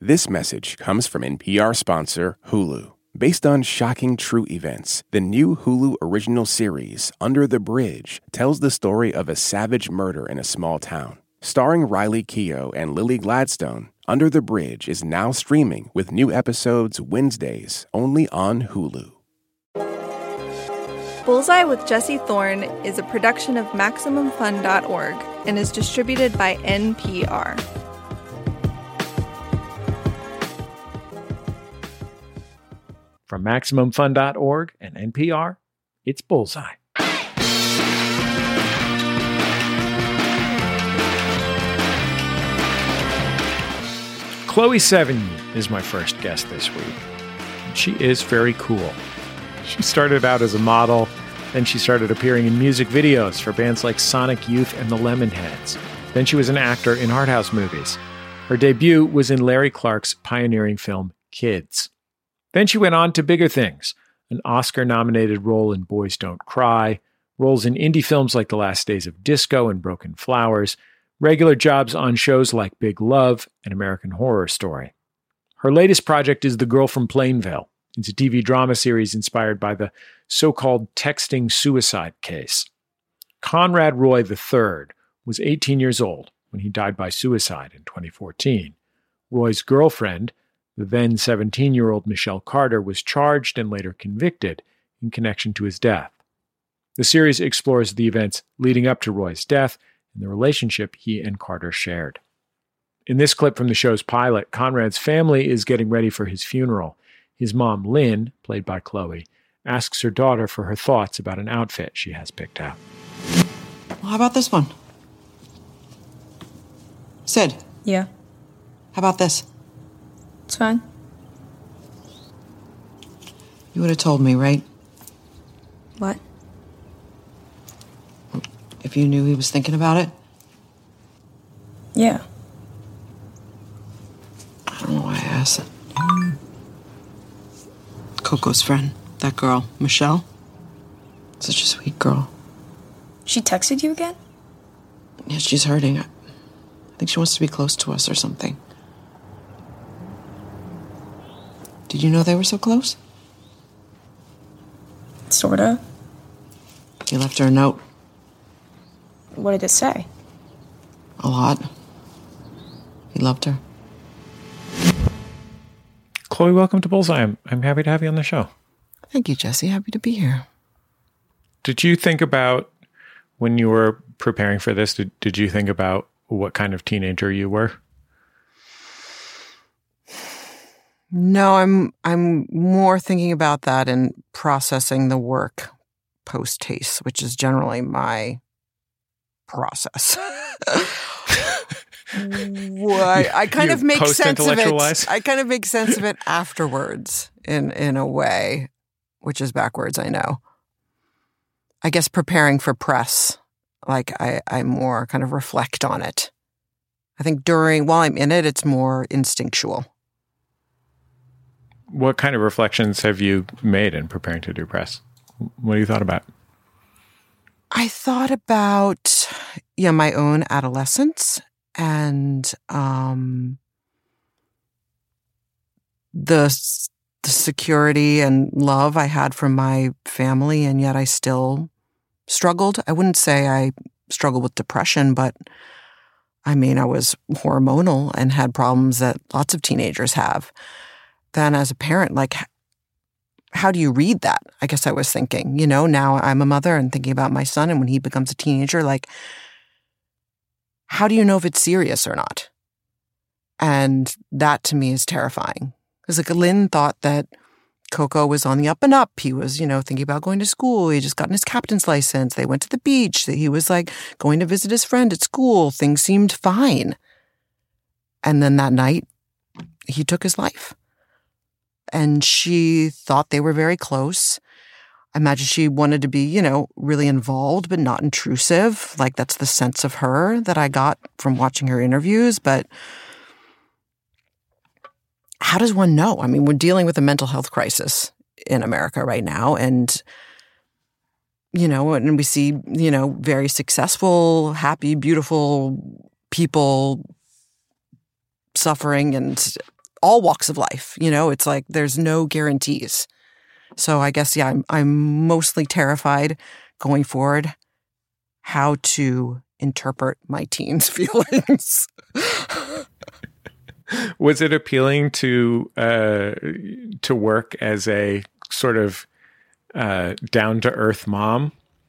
This message comes from NPR sponsor Hulu. Based on shocking true events, the new Hulu original series, Under the Bridge, tells the story of a savage murder in a small town. Starring Riley Keough and Lily Gladstone, Under the Bridge is now streaming with new episodes Wednesdays only on Hulu. Bullseye with Jesse Thorne is a production of MaximumFun.org and is distributed by NPR. From MaximumFun.org and NPR, it's Bullseye. Chloe Sevigny is my first guest this week. She is very cool. She started out as a model, then she started appearing in music videos for bands like Sonic Youth and the Lemonheads. Then she was an actor in art house movies. Her debut was in Larry Clark's pioneering film, Kids. Then she went on to bigger things, an Oscar-nominated role in Boys Don't Cry, roles in indie films like The Last Days of Disco and Broken Flowers, regular jobs on shows like Big Love and American Horror Story. Her latest project is The Girl from Plainville. It's a TV drama series inspired by the so-called texting suicide case. Conrad Roy III was 18 years old when he died by suicide in 2014. Roy's girlfriend, the then 17-year-old Michelle Carter, was charged and later convicted in connection to his death. The series explores the events leading up to Roy's death and the relationship he and Carter shared. In this clip from the show's pilot, Conrad's family is getting ready for his funeral. His mom, Lynn, played by Chloe, asks her daughter for her thoughts about an outfit she has picked out. Well, how about this one? Sid? Yeah? How about this? It's fine. You would have told me, right? What? If you knew he was thinking about it? Yeah. I don't know why I asked it. Coco's friend, that girl, Michelle. Such a sweet girl. She texted you again? Yeah, she's hurting. I think she wants to be close to us or something. Did you know they were so close? Sorta. You left her a note. What did it say? A lot. He loved her. Chloe, welcome to Bullseye. I'm happy to have you on the show. Thank you, Jesse. Happy to be here. Did you think about, when you were preparing for this, did you think about what kind of teenager you were? No, I'm more thinking about that and processing the work post-haste, which is generally my process. I kind of make sense of it. I kind of make sense of it afterwards in a way, which is backwards, I know. I guess preparing for press, like I more kind of reflect on it. I think while I'm in it, it's more instinctual. What kind of reflections have you made in preparing to do press? What have you thought about? I thought about, my own adolescence and the security and love I had from my family, and yet I still struggled. I wouldn't say I struggled with depression, but I was hormonal and had problems that lots of teenagers have. Then as a parent, how do you read that? I guess I was thinking, now I'm a mother and thinking about my son, and when he becomes a teenager, how do you know if it's serious or not? And that to me is terrifying. Because Lynn thought that Coco was on the up and up. He was, thinking about going to school. He just gotten his captain's license. They went to the beach. He was going to visit his friend at school. Things seemed fine. And then that night, he took his life. And she thought they were very close. I imagine she wanted to be, really involved, but not intrusive. That's the sense of her that I got from watching her interviews. But how does one know? We're dealing with a mental health crisis in America right now. And, and we see, very successful, happy, beautiful people suffering and all walks of life. It's like there's no guarantees. So I guess, yeah, I'm mostly terrified going forward how to interpret my teens' feelings. Was it appealing to work as a sort of down-to-earth mom?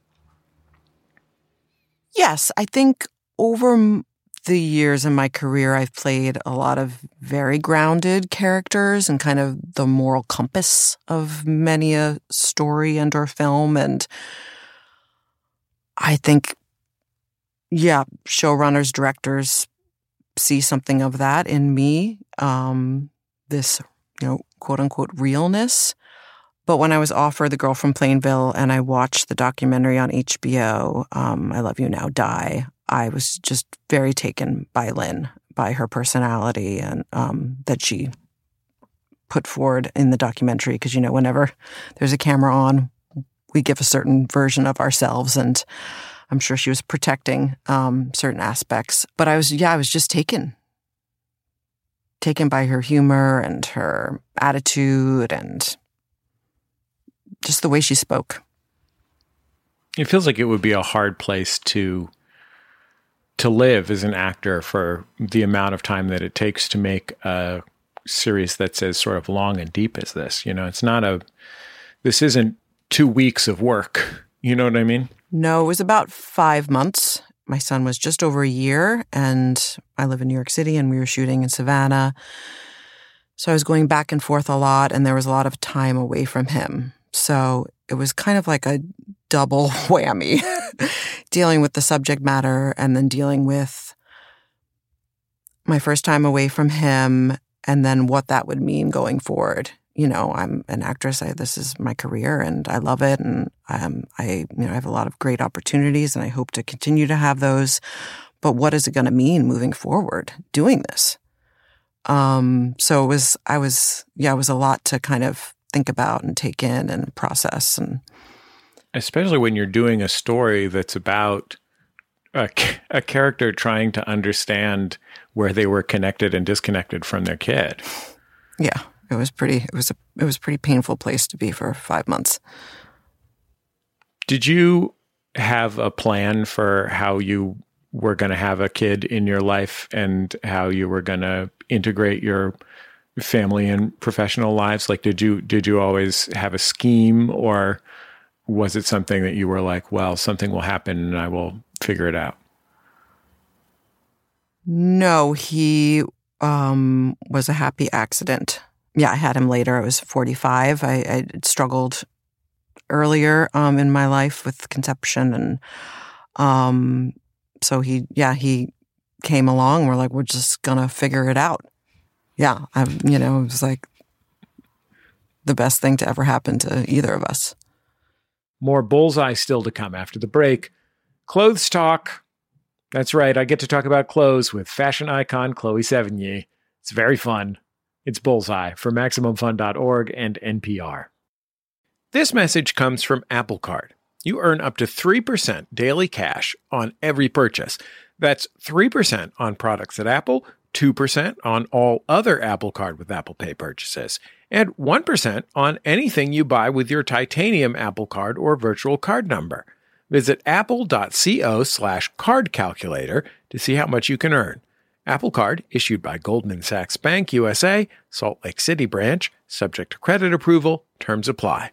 Yes, I think over the years in my career, I've played a lot of very grounded characters and kind of the moral compass of many a story and or film. And I think, yeah, showrunners, directors see something of that in me, this, quote unquote realness. But when I was offered The Girl from Plainville and I watched the documentary on HBO, I Love You Now, Die, I was just very taken by Lynn, by her personality and that she put forward in the documentary. Because, whenever there's a camera on, we give a certain version of ourselves. And I'm sure she was protecting certain aspects. But I was just taken by her humor and her attitude and just the way she spoke. It feels like it would be a hard place to live as an actor for the amount of time that it takes to make a series that's as sort of long and deep as this. This isn't 2 weeks of work. You know what I mean? No, it was about 5 months. My son was just over a year, and I live in New York City, and we were shooting in Savannah. So I was going back and forth a lot, and there was a lot of time away from him. So it was kind of like a double whammy, dealing with the subject matter and then dealing with my first time away from him and then what that would mean going forward. I'm an actress. This is my career and I love it. And I have a lot of great opportunities and I hope to continue to have those. But what is it going to mean moving forward doing this? So it was a lot to kind of think about and take in and process. And especially when you're doing a story that's about a character trying to understand where they were connected and disconnected from their kid. Yeah, it was a pretty painful place to be for 5 months. Did you have a plan for how you were going to have a kid in your life and how you were going to integrate your family and professional lives? Like, did you always have a scheme, or was it something that you were like, well, something will happen and I will figure it out? No, he was a happy accident. Yeah, I had him later. I was 45. I struggled earlier in my life with conception, and so he came along. We're like, we're just gonna figure it out. Yeah, it was like the best thing to ever happen to either of us. More Bullseye still to come after the break. Clothes talk. That's right, I get to talk about clothes with fashion icon Chloe Sevigny. It's very fun. It's Bullseye for MaximumFun.org and NPR. This message comes from Apple Card. You earn up to 3% daily cash on every purchase. That's 3% on products at Apple, 2% on all other Apple Card with Apple Pay purchases, and 1% on anything you buy with your titanium Apple Card or virtual card number. Visit apple.co/card calculator to see how much you can earn. Apple Card issued by Goldman Sachs Bank USA, Salt Lake City branch, subject to credit approval. Terms apply.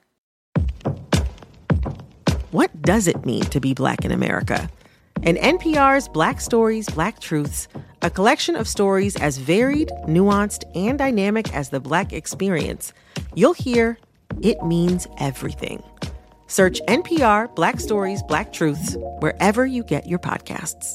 What does it mean to be Black in America? In NPR's Black Stories, Black Truths, a collection of stories as varied, nuanced, and dynamic as the Black experience, you'll hear it means everything. Search NPR Black Stories, Black Truths wherever you get your podcasts.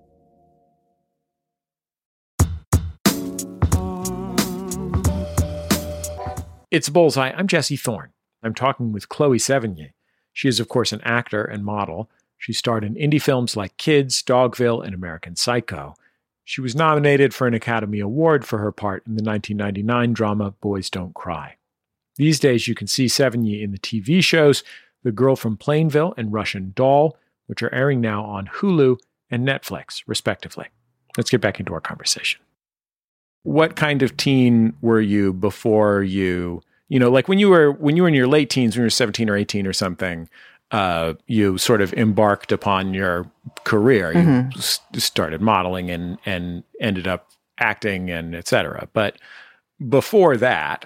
It's Bullseye. I'm Jesse Thorne. I'm talking with Chloe Sevigny. She is, of course, an actor and model. She starred in indie films like Kids, Dogville, and American Psycho. She was nominated for an Academy Award for her part in the 1999 drama Boys Don't Cry. These days, you can see Sevigny in the TV shows The Girl from Plainville and Russian Doll, which are airing now on Hulu and Netflix, respectively. Let's get back into our conversation. what kind of teen were you before you like when you were in your late teens, when you were 17 or 18 or something, you sort of embarked upon your career. You started modeling and ended up acting and et cetera. But before that,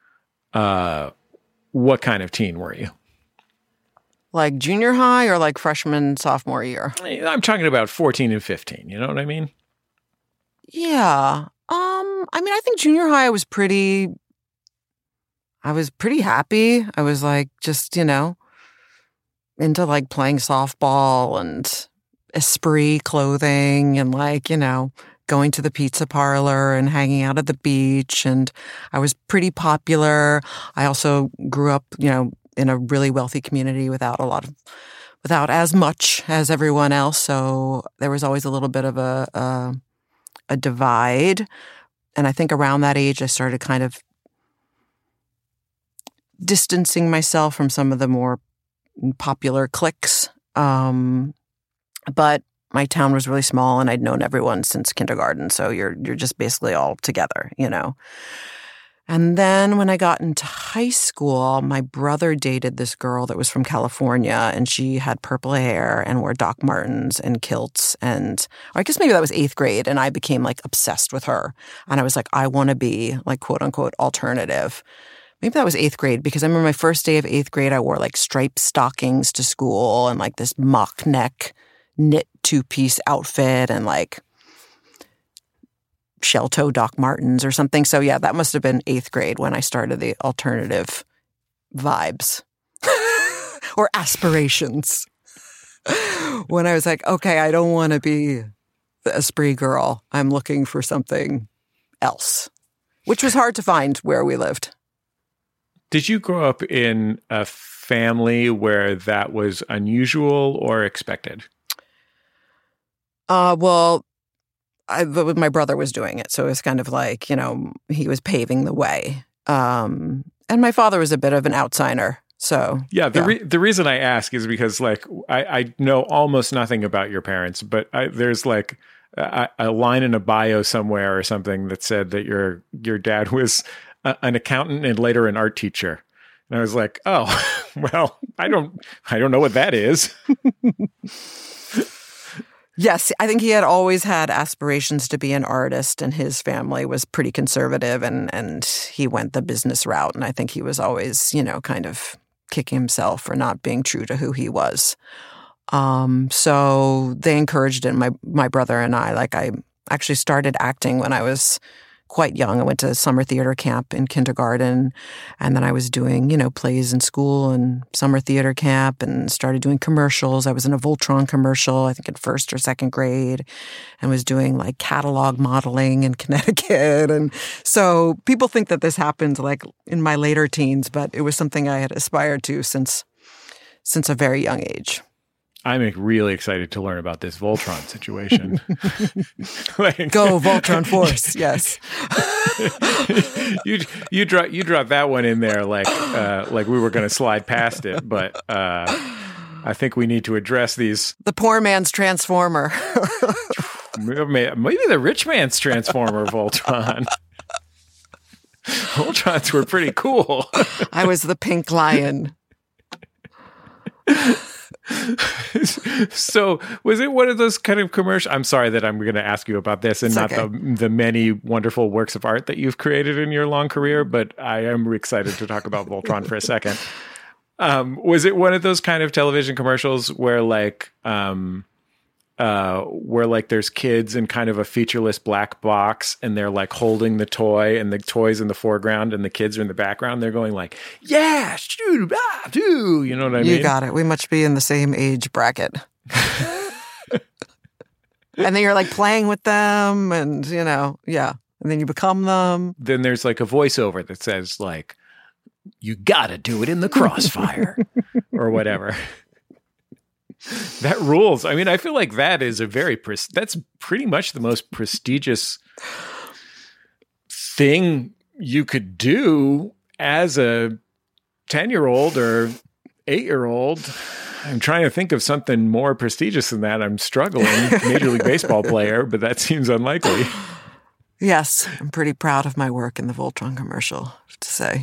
what kind of teen were you? Like junior high or like freshman, sophomore year? I'm talking about 14 and 15. You know what I mean? Yeah. I mean, I think junior high I was pretty happy. I was like just, into like playing softball and Esprit clothing and like, going to the pizza parlor and hanging out at the beach. And I was pretty popular. I also grew up, in a really wealthy community without as much as everyone else. So there was always a little bit of a divide. And I think around that age, I started kind of distancing myself from some of the more popular cliques. But my town was really small and I'd known everyone since kindergarten. So you're just basically all together, And then when I got into high school, my brother dated this girl that was from California, and she had purple hair and wore Doc Martens and kilts. Or I guess maybe that was 8th grade, and I became like obsessed with her. And I was like, I want to be like quote unquote alternative. Maybe that was 8th grade, because I remember my first day of 8th grade, I wore like striped stockings to school and like this mock neck knit 2-piece outfit and like shell toe Doc Martens or something. So yeah, that must have been 8th grade when I started the alternative vibes or aspirations. When I was like, okay, I don't want to be the Esprit girl. I'm looking for something else, which was hard to find where we lived. Did you grow up in a family where that was unusual or expected? Well, my brother was doing it. So it was kind of like, he was paving the way. And my father was a bit of an outsider. So yeah, the reason I ask is because like I know almost nothing about your parents, but there's like a line in a bio somewhere or something that said that your dad was an accountant and later an art teacher. And I was like, oh, well, I don't know what that is. Yes, I think he had always had aspirations to be an artist, and his family was pretty conservative, and he went the business route. And I think he was always, kind of kicking himself for not being true to who he was. So they encouraged it. My brother and I actually started acting when I was quite young. I went to summer theater camp in kindergarten, and then I was doing, plays in school and summer theater camp, and started doing commercials. I was in a Voltron commercial, I think in 1st or 2nd grade, and was doing like catalog modeling in Connecticut. And so people think that this happened like in my later teens, but it was something I had aspired to since a very young age. I'm really excited to learn about this Voltron situation. Go Voltron Force, yes. you dropped that one in there like we were going to slide past it, but I think we need to address these. The poor man's Transformer. Maybe the rich man's Transformer, Voltron. Voltrons were pretty cool. I was the pink lion. So was it one of those kind of commercial? I'm sorry that I'm going to ask you about this and not the many wonderful works of art that you've created in your long career, but I am excited to talk about Voltron for a second. Was it one of those kind of television commercials where there's kids in kind of a featureless black box and they're like holding the toy and the toy's in the foreground and the kids are in the background? They're going like, yeah, shoot, do. You know what I mean? You got it. We must be in the same age bracket. And then you're like playing with them and, yeah. And then you become them. Then there's like a voiceover that says like, you gotta do it in the crossfire or whatever. That rules. I mean, I feel like that is that's pretty much the most prestigious thing you could do as a 10-year-old or 8-year-old. I'm trying to think of something more prestigious than that. I'm struggling. Major League Baseball player, but that seems unlikely. Yes, I'm pretty proud of my work in the Voltron commercial, I have to say.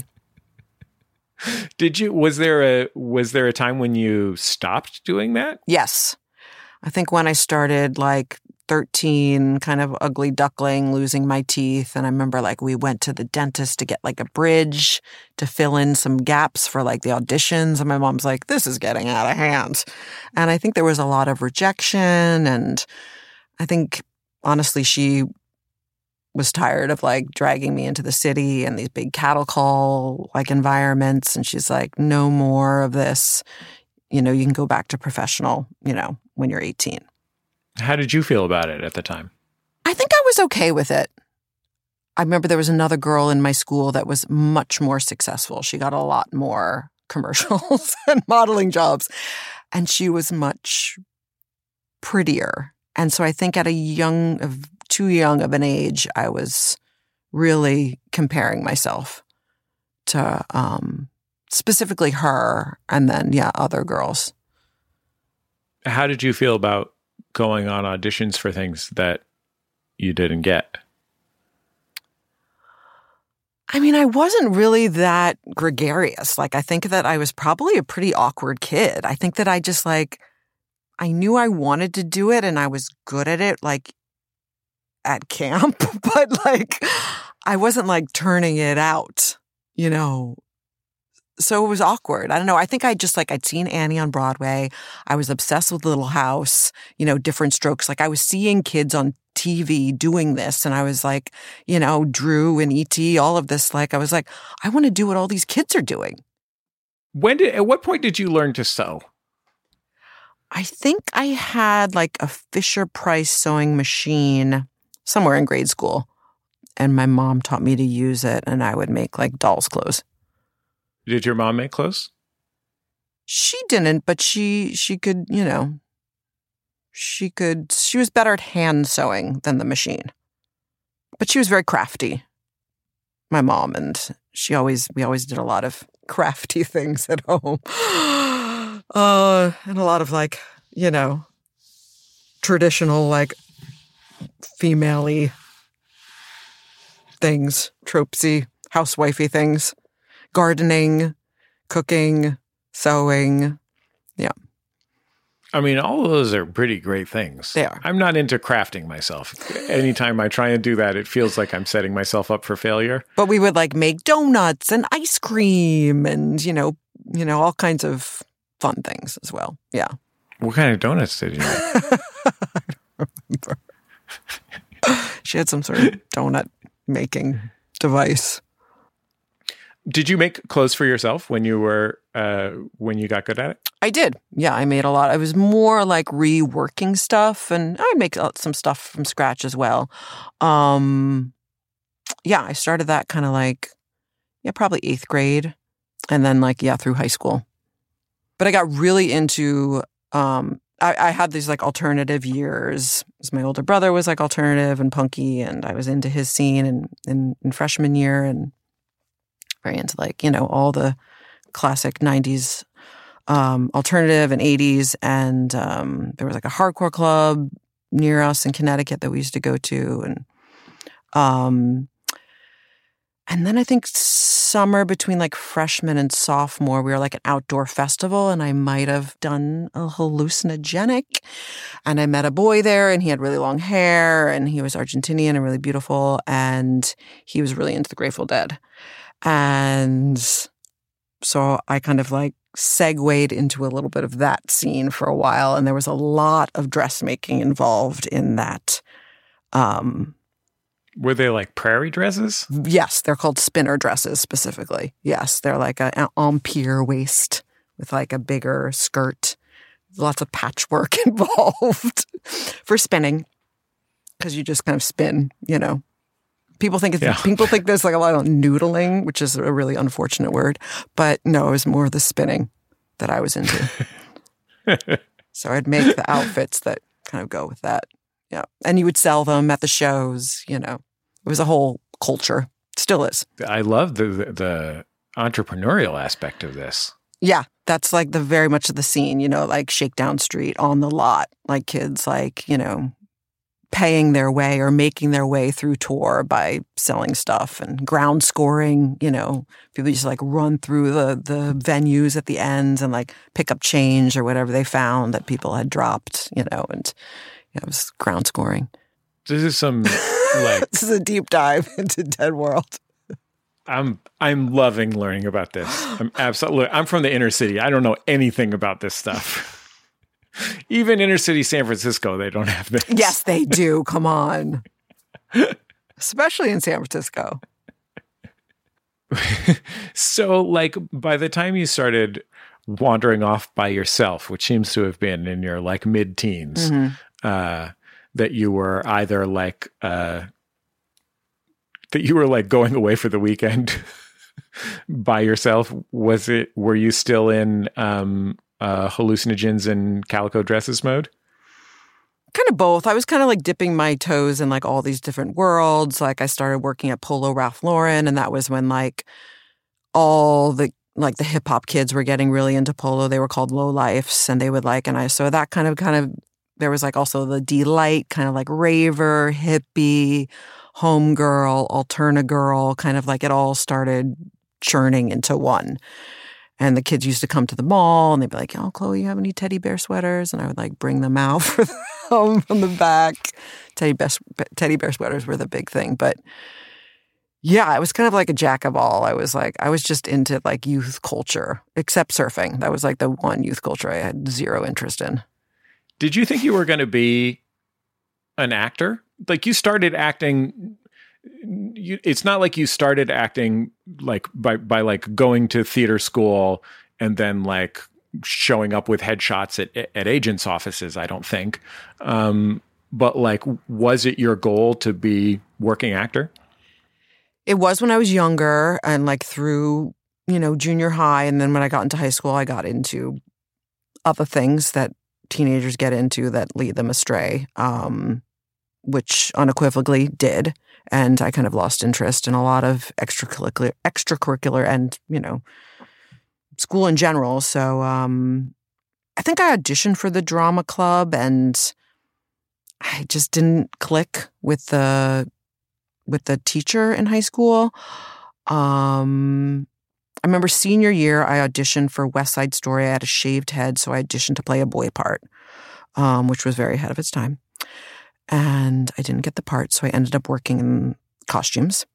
Was there a time when you stopped doing that? Yes. I think when I started, like 13, kind of ugly duckling, losing my teeth. And I remember like we went to the dentist to get like a bridge to fill in some gaps for like the auditions. And my mom's like, this is getting out of hand. And I think there was a lot of rejection. And I think, honestly, she was tired of like dragging me into the city and these big cattle call like environments. And she's like, no more of this. You know, you can go back to professional, when you're 18. How did you feel about it at the time? I think I was okay with it. I remember there was another girl in my school that was much more successful. She got a lot more commercials and modeling jobs, and she was much prettier. And so I think at too young of an age, I was really comparing myself to specifically her and then, other girls. How did you feel about going on auditions for things that you didn't get? I mean, I wasn't really that gregarious. Like, I think that I was probably a pretty awkward kid. I think that I just I knew I wanted to do it and I was good at it, like at camp, but I wasn't turning it out, So it was awkward. I don't know. I think I just I'd seen Annie on Broadway. I was obsessed with Little House, Different Strokes. I was seeing kids on TV doing this. And I was Drew and E.T., all of this. I was like, I want to do what all these kids are doing. At what point did you learn to sew? I think I had a Fisher-Price sewing machine somewhere in grade school. And my mom taught me to use it. And I would make dolls' clothes. Did your mom make clothes? She didn't, but she could, she was better at hand sewing than the machine. But she was very crafty, my mom, and we always did a lot of crafty things at home. And a lot of traditional female-y things, tropesy, housewifey things. Gardening, cooking, sewing. Yeah. I mean, all of those are pretty great things. They are. I'm not into crafting myself. Anytime I try and do that, it feels like I'm setting myself up for failure. But we would make donuts and ice cream and, all kinds of fun things as well. Yeah. What kind of donuts did you make? I don't remember. She had some sort of donut making device. Did you make clothes for yourself when you got good at it? I did. Yeah, I made a lot. I was more reworking stuff, and I'd make some stuff from scratch as well. I started that kind of probably 8th grade, and then through high school. But I got really into. I had these alternative years. My older brother was alternative and punky, and I was into his scene in freshman year and. Very into all the classic 90s alternative and 80s. And there was a hardcore club near us in Connecticut that we used to go to. And then I think summer between freshman and sophomore, we were an outdoor festival, and I might have done a hallucinogenic. And I met a boy there, and he had really long hair, and he was Argentinian and really beautiful. And he was really into the Grateful Dead. And so I kind of segued into a little bit of that scene for a while. And there was a lot of dressmaking involved in that. Were they prairie dresses? Yes, they're called spinner dresses specifically. Yes, they're an empire waist with a bigger skirt. Lots of patchwork involved for spinning because you just kind of spin, People think there's a lot of noodling, which is a really unfortunate word. But no, it was more the spinning that I was into. So I'd make the outfits that kind of go with that. Yeah. And you would sell them at the shows, It was a whole culture. Still is. I love the entrepreneurial aspect of this. Yeah. That's the very much of the scene, Shakedown Street, on the lot, kids, paying their way or making their way through tour by selling stuff and ground scoring. People just like run through the venues at the ends and like pick up change or whatever they found that people had dropped, and it was ground scoring. This is some like this is a deep dive into Dead World. I'm loving learning about this. I'm from the inner city. I don't know anything about this stuff. Even inner city San Francisco, they don't have this. Yes, they do. Come on. Especially in San Francisco. So, like, by the time you started wandering off by yourself, which seems to have been in your, like, mid-teens, that you were either, like, going away for the weekend by yourself, were you still in hallucinogens and calico dresses mode? Kind of both. I was kind of like dipping my toes in like all these different worlds. Like I started working at Polo Ralph Lauren, and that was when like all the hip hop kids were getting really into polo. They were called low lifes, and they would like, so that kind of there was like also the delight, kind of like raver, hippie, homegirl, alterna girl, kind of like it all started churning into one. And the kids used to come to the mall and they'd be like, "Oh, Chloe, you have any teddy bear sweaters?" And I would like bring them out for them from the back. Teddy bear sweaters were the big thing. But yeah, I was kind of like a jack of all. I was just into like youth culture, except surfing. That was like the one youth culture I had zero interest in. Did you think you were going to be an actor? Like you started acting... it's not like you started acting like by like going to theater school and then like showing up with headshots at agents' offices, I don't think. But like, was it your goal to be working actor? It was when I was younger and like through, junior high. And then when I got into high school, I got into other things that teenagers get into that lead them astray, which unequivocally did. And I kind of lost interest in a lot of extracurricular and, school in general. So I think I auditioned for the drama club and I just didn't click with the teacher in high school. I remember senior year, I auditioned for West Side Story. I had a shaved head, so I auditioned to play a boy part, which was very ahead of its time. And I didn't get the part, so I ended up working in costumes.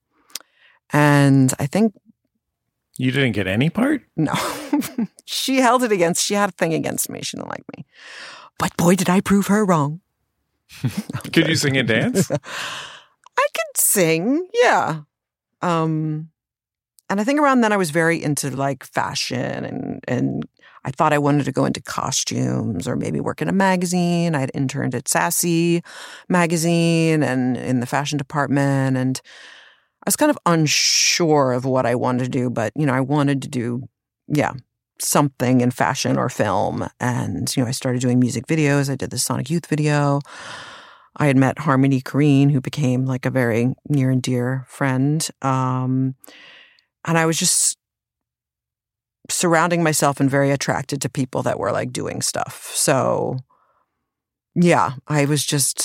And I think... You didn't get any part? No. She had a thing against me. She didn't like me. But boy, did I prove her wrong. Could you sing and dance? I could sing, yeah. And I think around then I was very into like fashion and I thought I wanted to go into costumes or maybe work in a magazine. I had interned at Sassy magazine and in the fashion department. And I was kind of unsure of what I wanted to do, but, I wanted to do, something in fashion or film. And, I started doing music videos. I did the Sonic Youth video. I had met Harmony Korine, who became like a very near and dear friend. And I was just surrounding myself and very attracted to people that were like doing stuff. So yeah, I was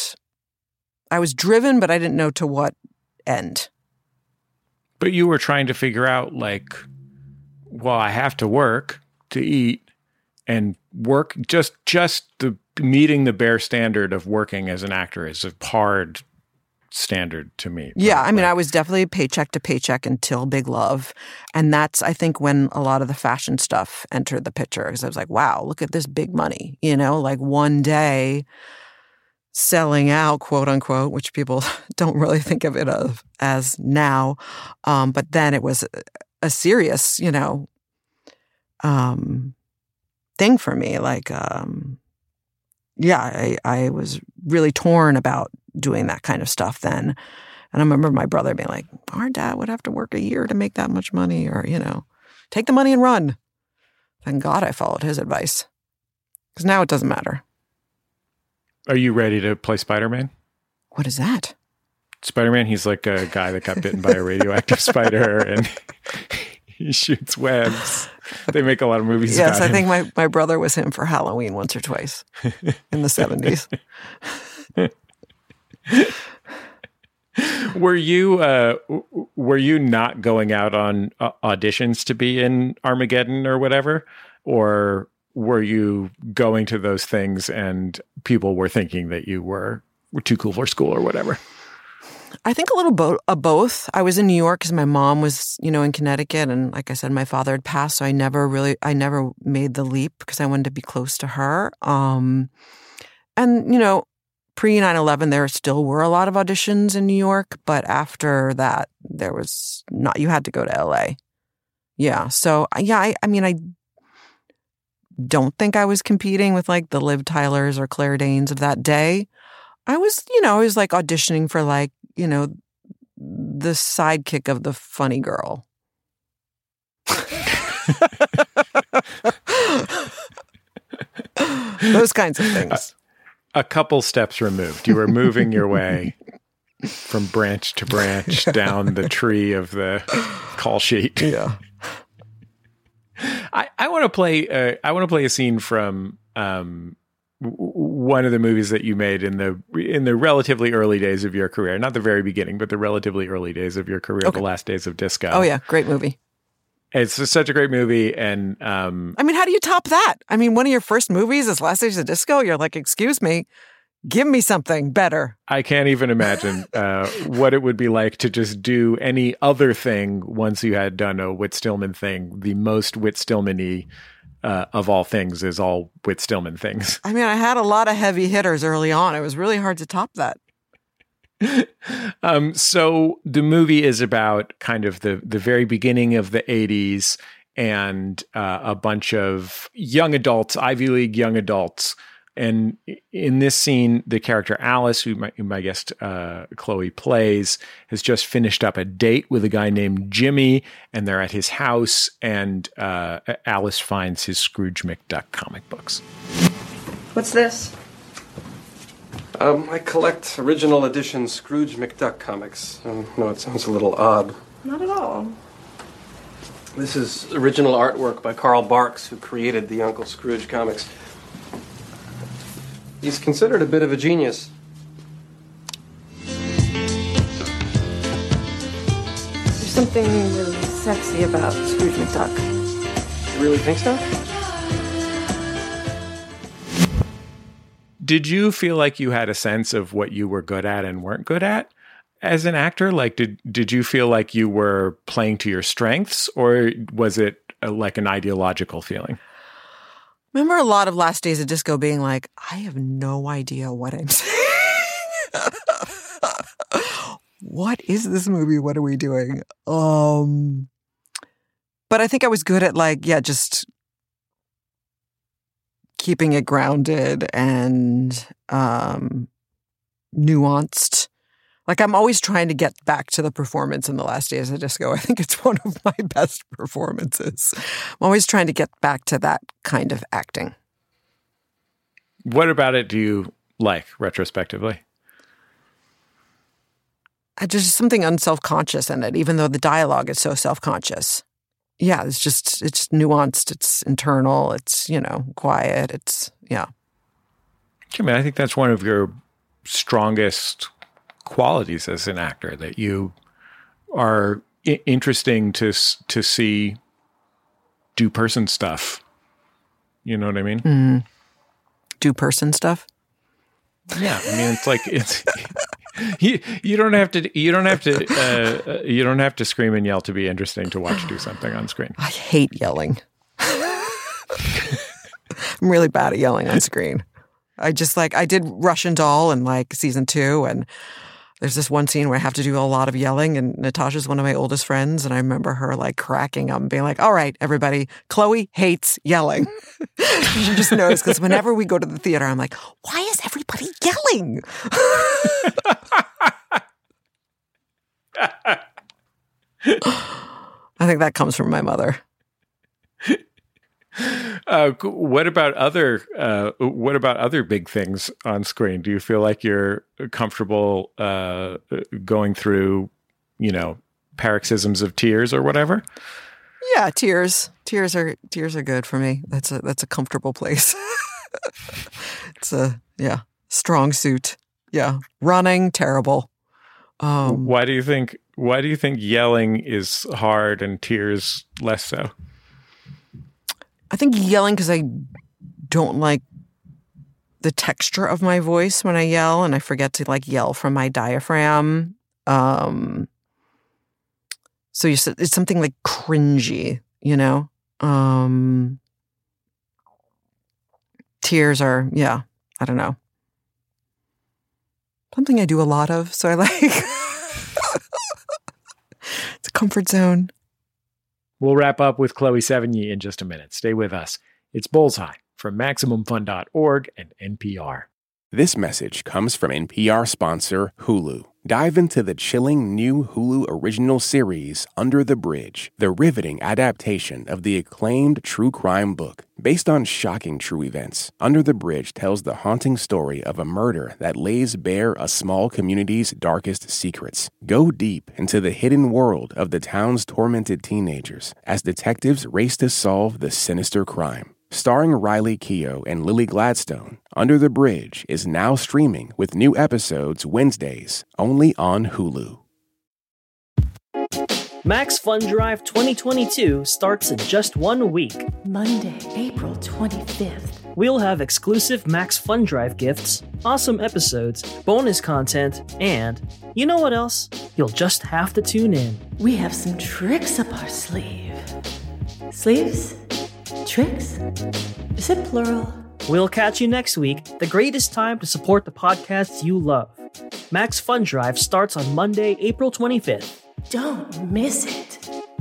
driven, but I didn't know to what end. But you were trying to figure out like, well, I have to work to eat and work just the meeting the bare standard of working as an actor is a hard standard to me. Yeah, I mean, I was definitely paycheck to paycheck until Big Love. And that's, I think, when a lot of the fashion stuff entered the picture. Because I was like, wow, look at this big money. Like one day selling out, quote unquote, which people don't really think of it as now. But then it was a serious, thing for me. Like, I was really torn about doing that kind of stuff then. And I remember my brother being like, our dad would have to work a year to make that much money or, take the money and run. Thank God I followed his advice. Because now it doesn't matter. Are you ready to play Spider-Man? What is that? Spider-Man, he's like a guy that got bitten by a radioactive spider and he shoots webs. They make a lot of movies about him. Yes, I think my brother was him for Halloween once or twice in the 70s. Were you not going out on auditions to be in Armageddon or whatever, or were you going to those things and people were thinking that you were too cool for school or whatever? I think a little both. I was in New York because my mom was, in Connecticut, and like I said, my father had passed, so I never made the leap because I wanted to be close to her. And pre 9/11, there still were a lot of auditions in New York, but after that, there was not. You had to go to LA. Yeah. So I don't think I was competing with like the Liv Tylers or Claire Danes of that day. I was like auditioning for like, the sidekick of the funny girl. Those kinds of things. A couple steps removed. You were moving your way from branch to branch down the tree of the call sheet. Yeah. I want to play a scene from one of the movies that you made in the relatively early days of your career. Not the very beginning, but the relatively early days of your career, okay. The Last Days of Disco. Oh yeah, great movie. It's such a great movie, and how do you top that? One of your first movies is Last Days of Disco. You're like, excuse me, give me something better. I can't even imagine what it would be like to just do any other thing once you had done a Whit Stillman thing. The most Whit Stillman-y of all things is all Whit Stillman things. I had a lot of heavy hitters early on. It was really hard to top that. So the movie is about kind of the very beginning of the 80s and a bunch of young adults, Ivy League young adults. And in this scene, the character Alice, who my guest Chloe plays, has just finished up a date with a guy named Jimmy, and they're at his house, and Alice finds his Scrooge McDuck comic books. What's this? I collect original edition Scrooge McDuck comics. No, it sounds a little odd. Not at all. This is original artwork by Carl Barks, who created the Uncle Scrooge comics. He's considered a bit of a genius. There's something really sexy about Scrooge McDuck. You really think so? Did you feel like you had a sense of what you were good at and weren't good at as an actor? Like, did you feel like you were playing to your strengths, or was it like an ideological feeling? Remember a lot of Last Days of Disco being like, I have no idea what I'm saying. What is this movie? What are we doing? But I think I was good at just keeping it grounded and nuanced. Like, I'm always trying to get back to the performance in The Last Days of Disco. I think it's one of my best performances. I'm always trying to get back to that kind of acting. What about it do you like, retrospectively? There's just something unself-conscious in it, even though the dialogue is so self-conscious. Yeah, it's nuanced, it's internal, it's, quiet, it's, yeah. I think that's one of your strongest qualities as an actor, that you are interesting to see do person stuff. You know what I mean? Mm-hmm. Do person stuff? Yeah, it's like you don't have to scream and yell to be interesting to watch do something on screen. I hate yelling. I'm really bad at yelling on screen. I did Russian Doll in season 2, and there's this one scene where I have to do a lot of yelling, and Natasha's one of my oldest friends, and I remember her cracking up and being like, all right, everybody, Chloe hates yelling. She just knows, because whenever we go to the theater, I'm like, why is everybody yelling? I think that comes from my mother. What about other big things on screen? Do you feel like you're comfortable going through, paroxysms of tears or whatever? Yeah, tears are good for me. That's a comfortable place. It's a strong suit. Yeah. Running, terrible. Why do you think yelling is hard and tears less so? I think yelling because I don't like the texture of my voice when I yell, and I forget to like yell from my diaphragm. So it's something like cringy, you know? Tears are, yeah, I don't know. Something I do a lot of, so I like. It's a comfort zone. We'll wrap up with Chloe Sevigny in just a minute. Stay with us. It's Bullseye from MaximumFun.org and NPR. This message comes from NPR sponsor Hulu. Dive into the chilling new Hulu original series, Under the Bridge, the riveting adaptation of the acclaimed true crime book. Based on shocking true events, Under the Bridge tells the haunting story of a murder that lays bare a small community's darkest secrets. Go deep into the hidden world of the town's tormented teenagers as detectives race to solve the sinister crime. Starring Riley Keough and Lily Gladstone, Under the Bridge is now streaming with new episodes Wednesdays, only on Hulu. Max Fun Drive 2022 starts in just 1 week. Monday, April 25th. We'll have exclusive Max Fun Drive gifts, awesome episodes, bonus content, and you know what else? You'll just have to tune in. We have some tricks up our sleeve. Sleeves? Tricks? Is it plural? We'll catch you next week, the greatest time to support the podcasts you love. Max Fun Drive starts on Monday, April 25th. Don't miss it.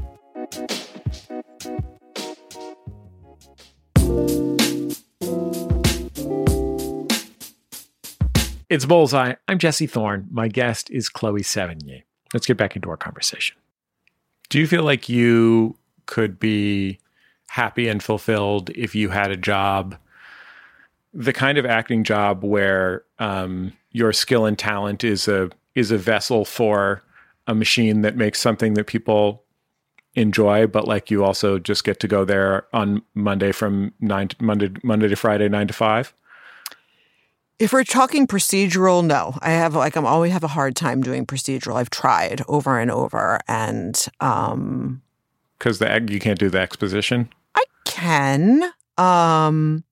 It's Bullseye. I'm Jesse Thorne. My guest is Chloe Sevigny. Let's get back into our conversation. Do you feel like you could be happy and fulfilled if you had a job, the kind of acting job where your skill and talent is a vessel for a machine that makes something that people enjoy, but like you also just get to go there on Monday from Monday to Friday, 9 to 5? If we're talking procedural, no. I'm always have a hard time doing procedural. I've tried over and over, and because you can't do the exposition. I can, and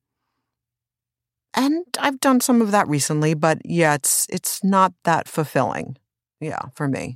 I've done some of that recently, but yeah, it's not that fulfilling. Yeah, for me.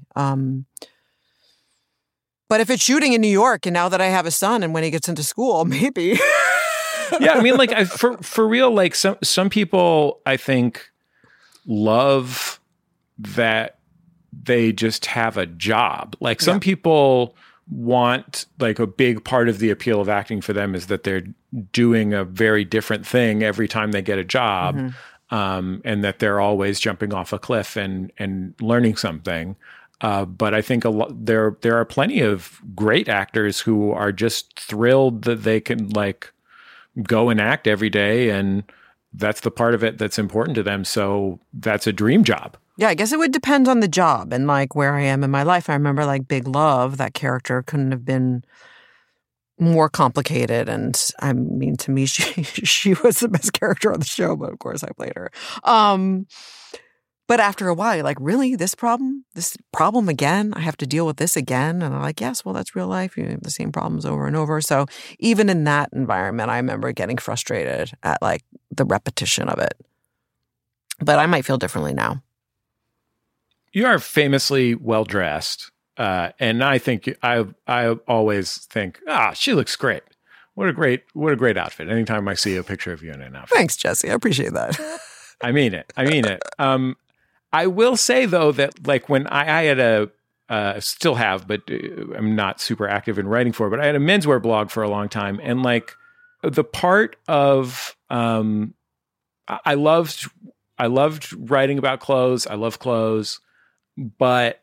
But if it's shooting in New York, and now that I have a son, and when he gets into school, maybe. Yeah, I mean, like for real, like some people, I think, love that they just have a job. Like some people want, like, a big part of the appeal of acting for them is that they're doing a very different thing every time they get a job, and that they're always jumping off a cliff and learning something. But I think there are plenty of great actors who are just thrilled that they can, like, go and act every day, and that's the part of it that's important to them. So that's a dream job. Yeah, I guess it would depend on the job and like where I am in my life. I remember like Big Love, that character couldn't have been more complicated. And I mean, to me, she was the best character on the show, but of course I played her. But after a while, you're like, really? This problem again? I have to deal with this again? And I'm like, yes, well, that's real life. You have the same problems over and over. So even in that environment, I remember getting frustrated at like the repetition of it. But I might feel differently now. You are famously well-dressed. And I think I always think, she looks great. What a great outfit. Anytime I see a picture of you in an outfit. Thanks, Jesse. I appreciate that. I mean it. I will say, though, that like when I had still have, but I'm not super active in writing for it, but I had a menswear blog for a long time. And like the part of, I loved writing about clothes. I love clothes. But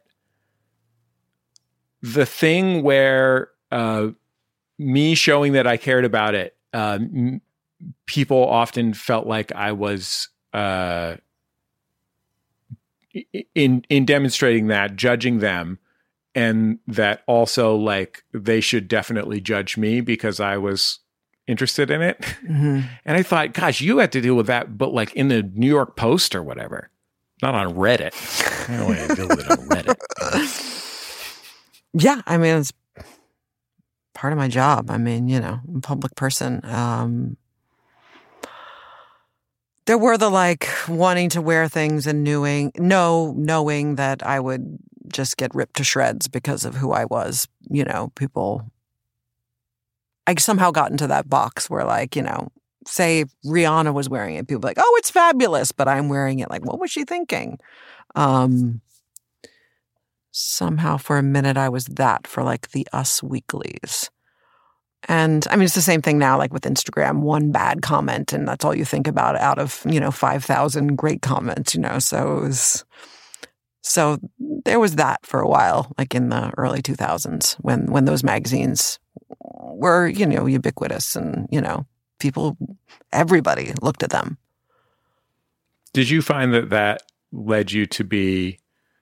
the thing where me showing that I cared about it, people often felt like I was in demonstrating that, judging them, and that also like they should definitely judge me because I was interested in it. Mm-hmm. And I thought, gosh, you had to deal with that, but like in the New York Post or whatever. Not on Reddit. I don't want to build it on Reddit. Yeah, I mean, it's part of my job. I mean, you know, I'm a public person. There were the like wanting to wear things and knowing that I would just get ripped to shreds because of who I was. You know, people. I somehow got into that box where, like, you know, say Rihanna was wearing it, people were like, "Oh, it's fabulous," but I'm wearing it. Like, what was she thinking? Somehow, for a minute, I was that for like the Us Weeklies. And I mean, it's the same thing now, like with Instagram, one bad comment, and that's all you think about out of, you know, 5,000 great comments, you know. So there was that for a while, like in the early 2000s when those magazines were, you know, ubiquitous and, you know, everybody looked at them. Did you find that led you to be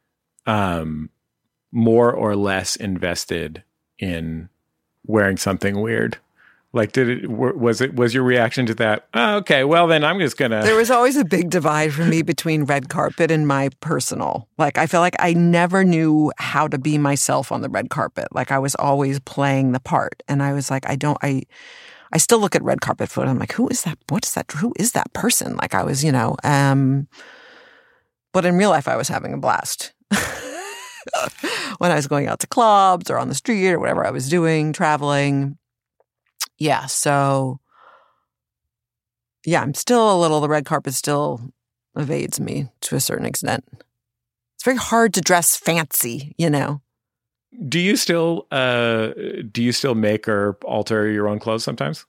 more or less invested in wearing something weird? Like, was your reaction to that? Oh, okay, well then I'm just gonna. There was always a big divide for me between red carpet and my personal. Like, I feel like I never knew how to be myself on the red carpet. Like, I was always playing the part, and I was like, I still look at red carpet photos. I'm like, who is that? What is that? Who is that person? Like, I was, you know. But in real life, I was having a blast. When I was going out to clubs or on the street or whatever I was doing, traveling. Yeah, so, yeah, I'm still the red carpet still evades me to a certain extent. It's very hard to dress fancy, you know. Do you still make or alter your own clothes sometimes?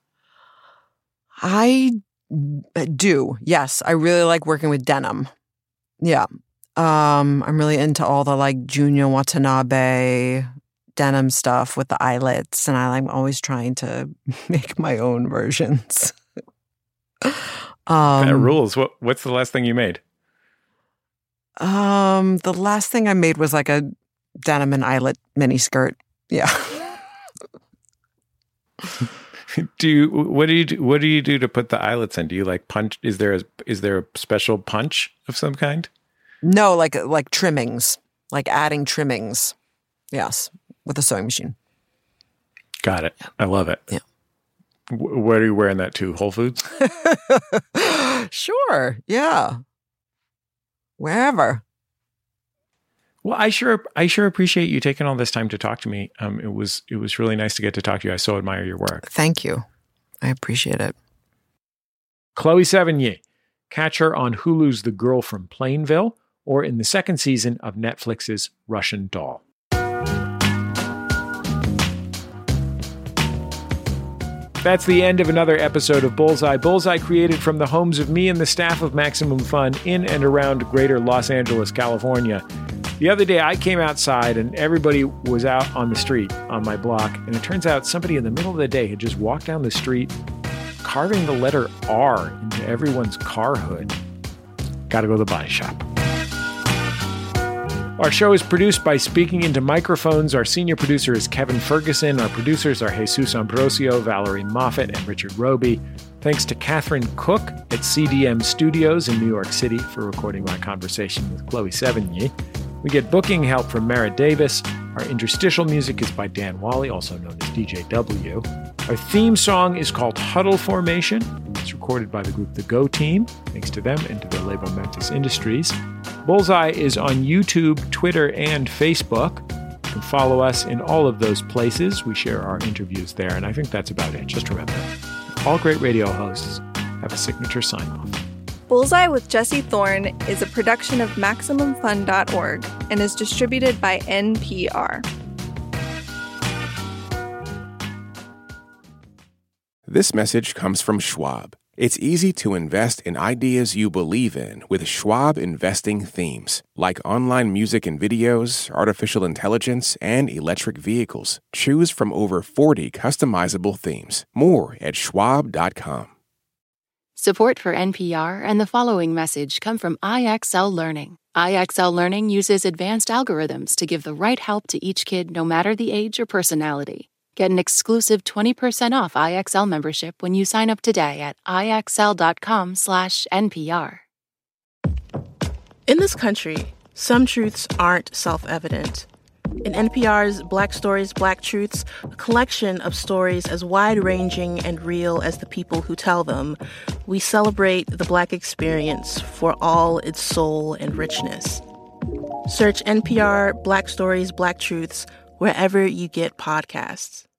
I do, yes. I really like working with denim. Yeah. I'm really into all the like Junya Watanabe denim stuff with the eyelets, and I'm always trying to make my own versions. That rules. What's the last thing you made? The last thing I made was like a denim and eyelet mini skirt. Yeah. What do you do to put the eyelets in? Do you like punch? Is there a special punch of some kind? No, like trimmings, like adding trimmings. Yes, with a sewing machine. Got it. Yeah. I love it. Yeah. Where are you wearing that to? Whole Foods? Sure. Yeah. Wherever. Well, I sure appreciate you taking all this time to talk to me. It was really nice to get to talk to you. I so admire your work. Thank you. I appreciate it. Chloe Sevigny. Catch her on Hulu's The Girl from Plainville or in the second season of Netflix's Russian Doll. That's the end of another episode of Bullseye. Bullseye created from the homes of me and the staff of Maximum Fun in and around greater Los Angeles, California. The other day I came outside and everybody was out on the street on my block, and it turns out somebody in the middle of the day had just walked down the street carving the letter R into everyone's car hood. Gotta go to the body shop. Our show is produced by Speaking Into Microphones. Our senior producer is Kevin Ferguson. Our producers are Jesus Ambrosio, Valerie Moffat, and Richard Roby. Thanks to Catherine Cook at CDM Studios in New York City for recording my conversation with Chloe Sevigny. We get booking help from Mara Davis. Our interstitial music is by Dan Wally, also known as DJ W. Our theme song is called Huddle Formation. It's recorded by the group The Go Team. Thanks to them and to their label Memphis Industries. Bullseye is on YouTube, Twitter, and Facebook. You can follow us in all of those places. We share our interviews there, and I think that's about it. Just remember, all great radio hosts have a signature sign-off. Bullseye with Jesse Thorne is a production of MaximumFun.org and is distributed by NPR. This message comes from Schwab. It's easy to invest in ideas you believe in with Schwab investing themes, like online music and videos, artificial intelligence, and electric vehicles. Choose from over 40 customizable themes. More at schwab.com. Support for NPR and the following message come from IXL Learning. IXL Learning uses advanced algorithms to give the right help to each kid no matter the age or personality. Get an exclusive 20% off IXL membership when you sign up today at IXL.com/NPR. In this country, some truths aren't self-evident. In NPR's Black Stories, Black Truths, a collection of stories as wide-ranging and real as the people who tell them, we celebrate the Black experience for all its soul and richness. Search NPR Black Stories, Black Truths wherever you get podcasts.